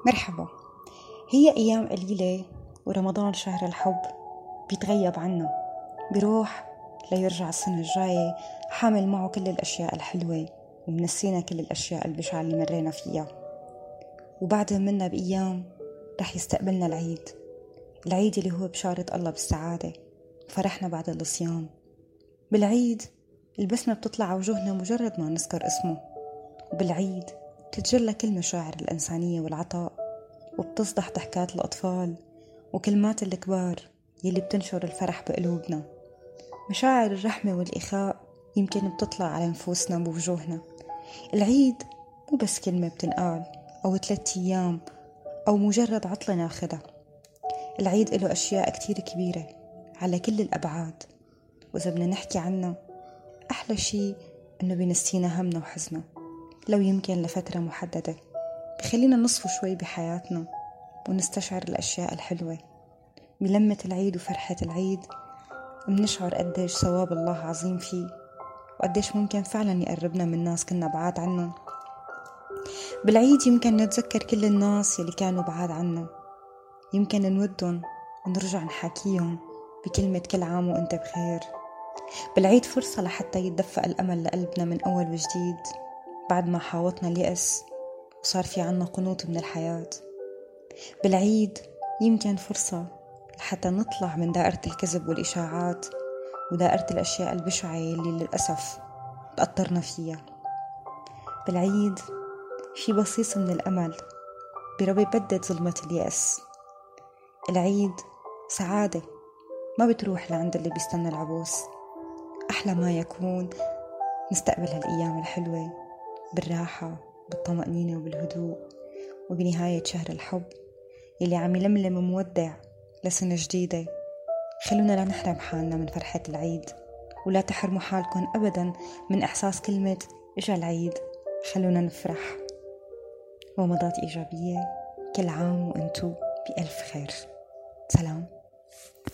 مرحبا. هي أيام قليلة ورمضان شهر الحب بيتغيب عنا، بيروح ليرجع السنة الجاية حامل معه كل الأشياء الحلوة ومنسينا كل الأشياء البشعة اللي مرينا فيها. وبعدها منا بأيام رح يستقبلنا العيد، العيد اللي هو بشارة الله بالسعادة، فرحنا بعد الصيام. بالعيد البسمة بتطلع على وجوهنا مجرد ما نذكر اسمه، وبالعيد تتجلى كل مشاعر الإنسانية والعطاء، وبتصدح ضحكات الأطفال وكلمات الكبار يلي بتنشر الفرح بقلوبنا. مشاعر الرحمة والإخاء يمكن بتطلع على نفوسنا بوجوهنا. العيد مو بس كلمة بتنقال أو 3 أيام أو مجرد عطلة ناخدها. العيد له أشياء كتير كبيرة على كل الأبعاد، وإذا بدنا نحكي عنه أحلى شي إنه بينسينا همنا وحزنا، لو يمكن لفترة محددة، بخلينا نصفو شوي بحياتنا ونستشعر الأشياء الحلوة. بلمة العيد وفرحة العيد منشعر قديش ثواب الله عظيم فيه، وقديش ممكن فعلا يقربنا من ناس كنا بعاد عنهم. بالعيد يمكن نتذكر كل الناس يلي كانوا بعاد عنا، يمكن نودهم ونرجع نحاكيهم بكلمة كل عام وانت بخير. بالعيد فرصة لحتى يتدفق الأمل لقلبنا من أول وجديد، بعد ما حاوطنا اليأس وصار في عنا قنوط من الحياة. بالعيد يمكن فرصة لحتى نطلع من دائرة الكذب والإشاعات ودائرة الأشياء البشعة اللي للأسف تأطرنا فيها. بالعيد في بصيص من الأمل بيبدد ظلمة اليأس. العيد سعادة ما بتروح لعند اللي بيستنى العبوس. أحلى ما يكون نستقبل هالأيام الحلوة بالراحة بالطمأنينة وبالهدوء، وبنهاية شهر الحب يلي عم يلملم مودع لسنة جديدة. خلونا لا نحرم حالنا من فرحة العيد، ولا تحرموا حالكم أبدا من إحساس كلمة إجا العيد. خلونا نفرح. ومضات إيجابية، كل عام وأنتو بألف خير. سلام.